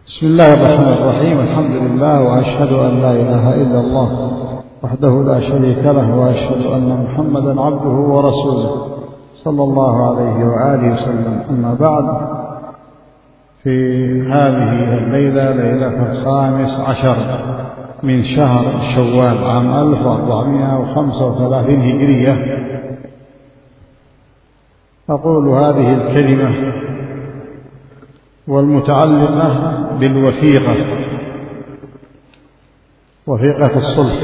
بسم الله الرحمن الرحيم. الحمد لله، وأشهد أن لا إله إلا الله وحده لا شريك له، وأشهد أن محمدا عبده ورسوله صلى الله عليه وآله وسلم. أما بعد، في هذه الليلة، ليلة 15 من شهر شوال عام 1435 هجرية، أقول هذه الكلمة والمتعلقة بالوثيقة، وثيقة الصلح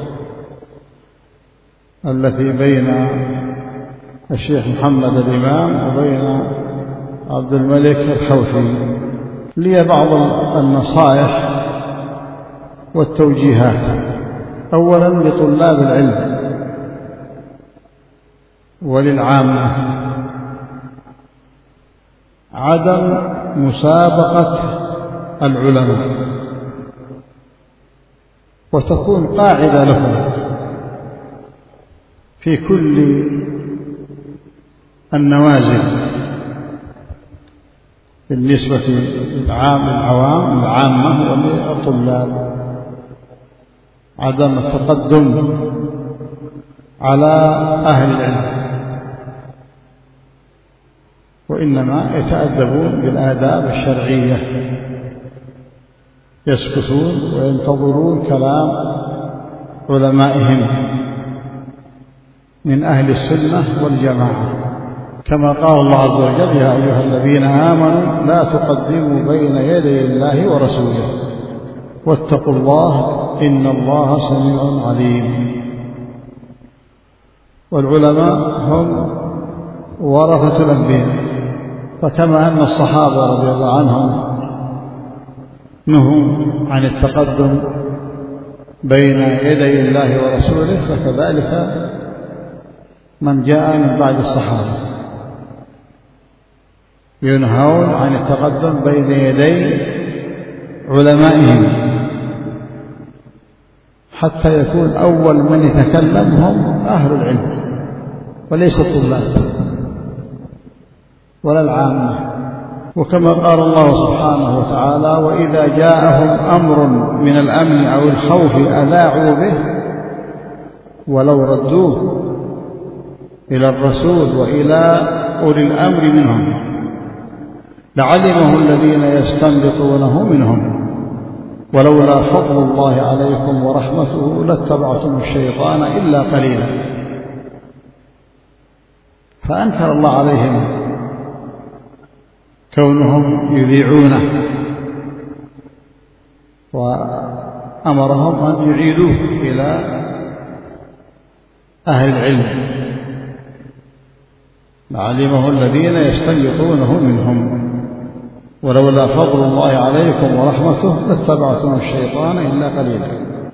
التي بين الشيخ محمد الإمام وبين عبد الملك الحوثي. لي بعض النصائح والتوجيهات. أولا، لطلاب العلم وللعامة: عدم مسابقة العلماء، وتكون قاعدة لهم في كل النوازل بالنسبة للعامة وللطلاب: عدم التقدم على أهل العلم، وإنما يتأدبون بالآداب الشرعية، يسكتون وينتظرون كلام علمائهم من أهل السنة والجماعة، كما قال الله عز وجل: يا أيها الذين آمنوا لا تقدموا بين يدي الله ورسوله واتقوا الله إن الله سميع عليم. والعلماء هم ورثة الأنبياء، فكما أن الصحابة رضي الله عنهم نهوا عن التقدم بين يدي الله ورسوله، فكذلك من جاء من بعد الصحابة ينهون عن التقدم بين يدي علمائهم، حتى يكون أول من يتكلم هم أهل العلم وليس الطلاب ولا العامة. وكما قال الله سبحانه وتعالى: وإذا جاءهم أمر من الأمن أو الخوف أذاعوا به ولو ردوه إلى الرسول وإلى أولي الأمر منهم لعلمه الذين يستنبطونه منهم ولولا فضل الله عليكم ورحمته لاتبعتم الشيطان إلا قليلا. فأنكر الله عليهم كونهم يذيعونه، وأمرهم أن يعيدوه إلى أهل العلم لعلمه الذين يستنبطونه منهم ولولا فضل الله عليكم ورحمته لاتبعتم الشيطان إلا قليلا.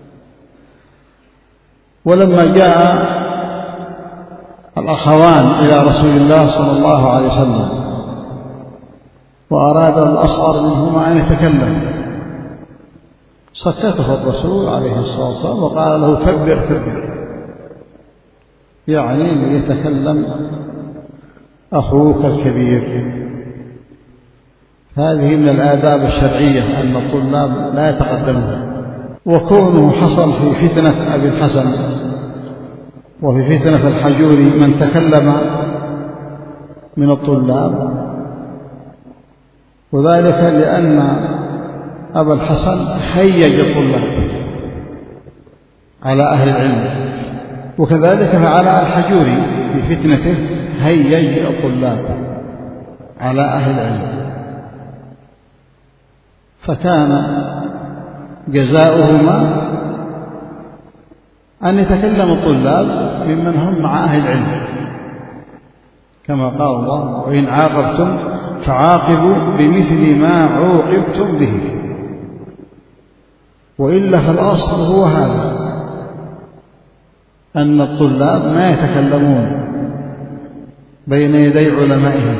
ولما جاء الأخوان إلى رسول الله صلى الله عليه وسلم وأراد الأصغر منهما أن يتكلم، سكته الرسول عليه الصلاة والسلام وقال له: كبر كبر، يعني ليتكلم أخوك الكبير. هذه من الآداب الشرعية أن الطلاب لا يتقدمون. وكونه حصل في فتنة أبي الحسن وفي فتنة الحجوري من تكلم من الطلاب، وذلك لأن أبا الحسن هيج الطلاب على أهل العلم، وكذلك فعل الحجوري في فتنته، هيج الطلاب على أهل العلم، فكان جزاؤهما أن يتكلم الطلاب ممن هم مع أهل العلم، كما قال الله: وإن عاقبتم فعاقبوا بمثل ما عوقبتم به، وإلا فالأصل هو هذا، أن الطلاب ما يتكلمون بين يدي علمائهم.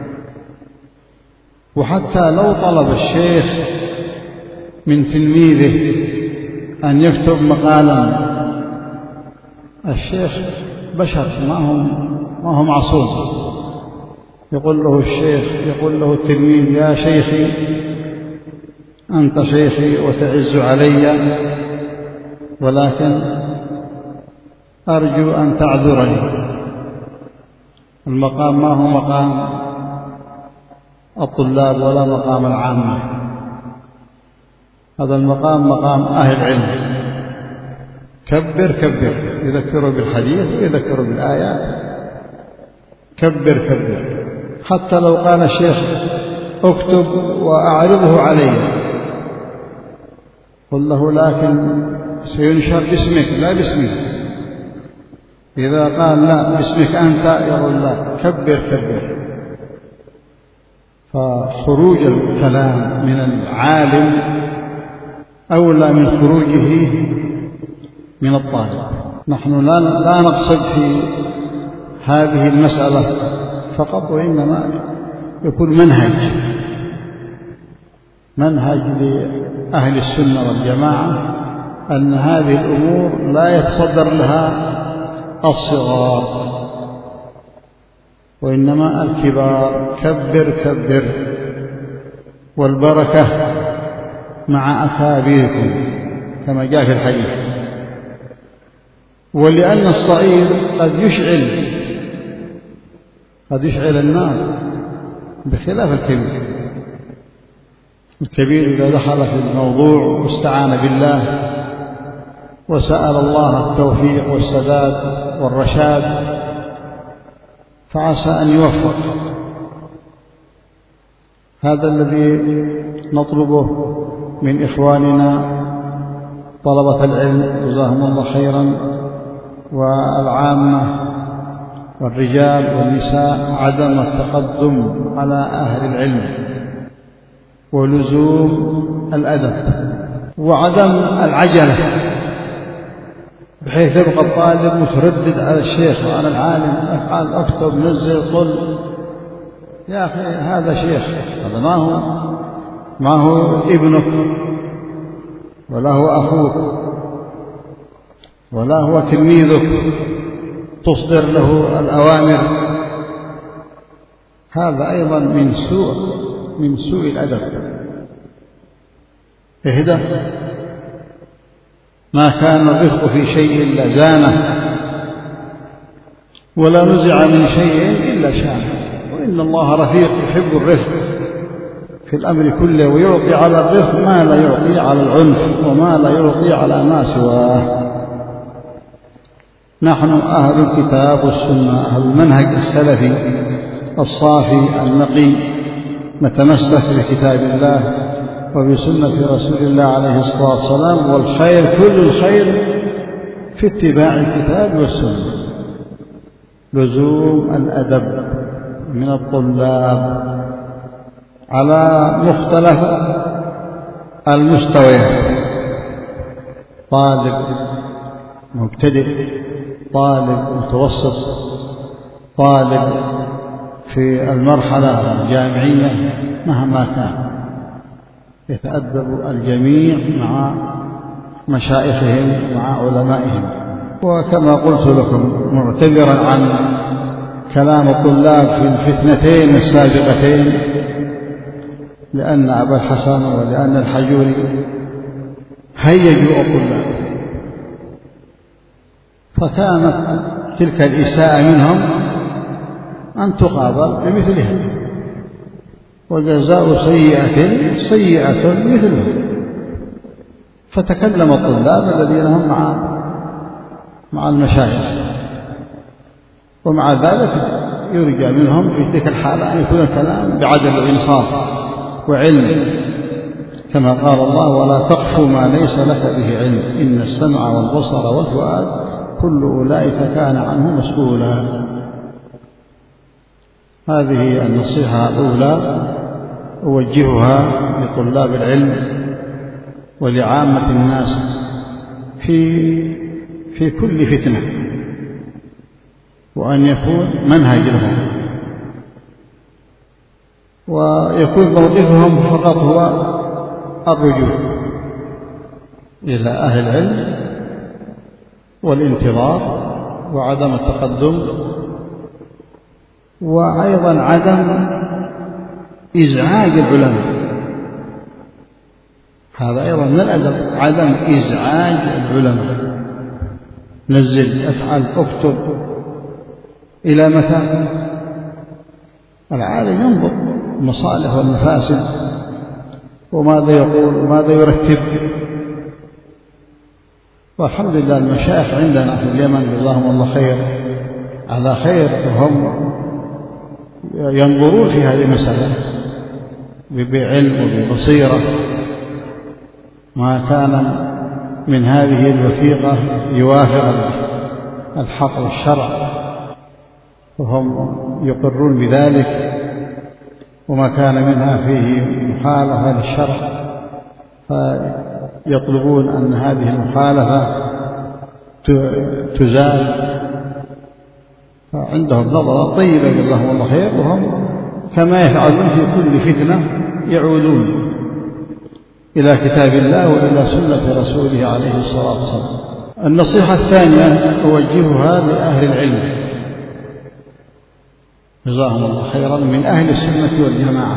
وحتى لو طلب الشيخ من تلميذه أن يكتب مقالا، الشيخ بشر ما هو معصوم، يقول له الشيخ، يقول له التلميذ: يا شيخي أنت شيخي وتعز علي، ولكن أرجو أن تعذرني. المقام ما هو مقام الطلاب ولا مقام العامة، هذا المقام مقام أهل العلم. كبر كبر، يذكروا بالحديث ويذكروا بالآيات. كبر كبر، حتى لو قال الشيخ اكتب وأعرضه علي، قل له لكن سينشر باسمك لا باسمي. إذا قال لا باسمك أنت، يقول لا، كبر كبر. فخروج الكلام من العالم أولى من خروجه من الطالب. نحن لا نقصد في هذه المسألة فقط، وإنما يكون منهج لأهل السنة والجماعة أن هذه الأمور لا يتصدر لها الصغار وإنما الكبار. كبر كبر، والبركة مع أكابركم كما جاء في الحديث. ولأن الصغير قد يشعل النار بخلاف الكبير. الكبير إذا دخل في الموضوع واستعان بالله وسأل الله التوفيق والسداد والرشاد فعسى أن يوفق. هذا الذي نطلبه من إخواننا طلبة العلم جزاهم الله خيرا، والعامة والرجال والنساء، عدم التقدم على أهل العلم ولزوم الأدب وعدم العجلة، بحيث يبقى الطالب متردد على الشيخ وعلى العالم، افعل اكتب نزل قل. يا أخي هذا شيخ، هذا ما هو ابنك ولا هو أخوك ولا هو تلميذك تصدر له الأوامر. هذا أيضا من سوء الأدب. اهدى، ما كان الرفق في شيء لزانه، ولا نزع من شيء إلا شانه. وإن الله رفيق يحب الرفق في الأمر كله، ويعطي على الرفق ما لا يعطي على العنف وما لا يعطي على ما سواه. نحن أهل الكتاب والسنة، أهل المنهج السلفي الصافي النقي، نتمسك بكتاب الله وبسنة رسول الله عليه الصلاة والسلام، والخير كل الخير في اتباع الكتاب والسنة. لزوم الأدب من الطلاب على مختلف المستويات، طالب مبتدئ، طالب متوسط، طالب في المرحلة الجامعية، مهما كان يتأدب الجميع مع مشايخهم ومع علمائهم. وكما قلت لكم معتذرا عن كلام الطلاب في الفتنتين السابقتين، لأن أبا الحسن ولأن الحجوري هيجوا الطلاب، فكانت تلك الإساءة منهم أن تقابل بمثلها، وجزاء سيئة مثلها. فتكلم الطلاب الذين هم مع المشايخ، ومع ذلك يرجى منهم في تلك الحالة أن يكون الكلام بعدل وإنصاف وعلم، كما قال الله: ولا تقف ما ليس لك به علم إن السمع والبصر والفؤاد كل أولئك كان عنه مسؤولا. هذه النصيحة الأولى أوجهها لطلاب العلم ولعامة الناس في كل فتنة، وأن يكون منهج لهم، ويكون موقفهم فقط هو الرجوع إلى أهل العلم والانتظار وعدم التقدم، وأيضا عدم إزعاج العلماء. هذا أيضا من الأدب عدم إزعاج العلماء. نزل، افعل، اكتب، إلى متى؟ العالم ينظر المصالح والمفاسد وماذا يقول وماذا يرتب. والحمد لله المشايخ عندنا في اليمن جزاهم الله خير على خير، وهم ينظرون في هذه المسألة بعلم وببصيرة. ما كان من هذه الوثيقة يوافق الحق والشرع وهم يقرون بذلك، وما كان منها فيه مخالفة للشرع فيطلبون أن هذه المخالفة تزال. فعندهم نظرة طيبة جزاهم الله خير، وهم كما يفعلون في كل فتنة يعودون إلى كتاب الله وإلى سنة رسوله عليه الصلاة والسلام. النصيحة الثانية أوجهها لأهل العلم جزاهم الله خيرا من أهل السنة والجماعة،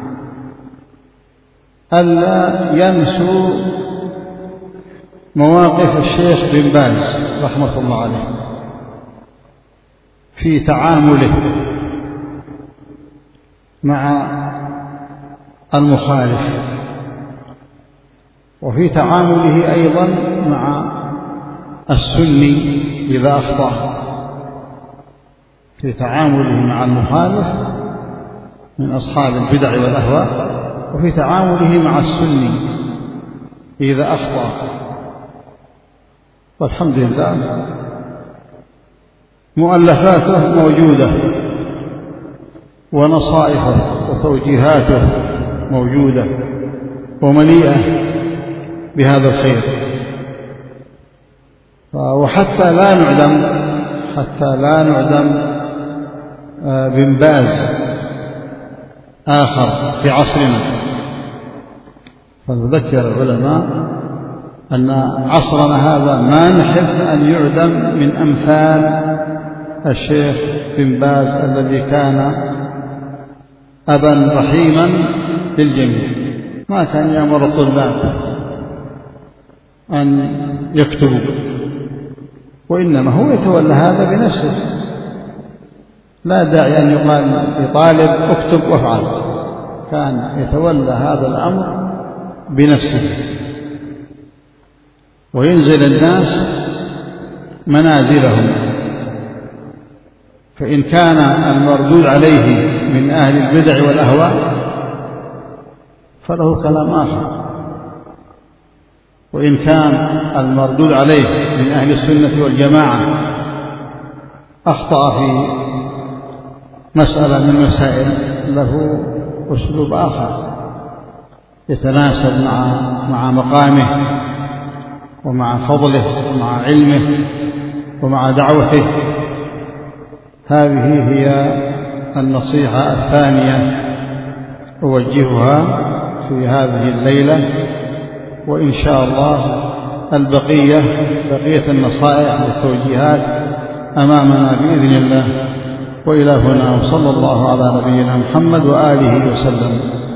ألا ينسوا مواقف الشيخ بن باز رحمة الله عليه في تعامله مع المخالف، وفي تعامله أيضا مع السني إذا أخطأ، في تعامله مع المخالف من أصحاب البدع والأهواء، وفي تعامله مع السني إذا أخطأ. والحمد لله مؤلفاته موجودة ونصائحه وتوجيهاته موجودة ومليئة بهذا الخير. وحتى لا نعدم بن باز آخر في عصرنا، فنذكر العلماء أن عصرنا هذا ما نحب أن يعدم من أمثال الشيخ بن باز الذي كان أبا رحيما للجميع، ما كان يأمر الطلاب أن يكتبوا، وإنما هو يتولى هذا بنفسه، لا داعي أن يقال لطالب اكتب وافعل، كان يتولى هذا الأمر بنفسه وينزل الناس منازلهم، فإن كان المردود عليه من أهل البدع والأهواء فله كلام آخر، وإن كان المردود عليه من أهل السنة والجماعة أخطأ في مسألة من مسائل له أسلوب آخر يتناسب مع مقامه ومع فضله ومع علمه ومع دعوته. هذه هي النصيحة الثانية أوجهها في هذه الليلة، وإن شاء الله بقية النصائح والتوجيهات أمامنا بإذن الله. وإلى هنا، وصلى الله على نبينا محمد وآله وسلم.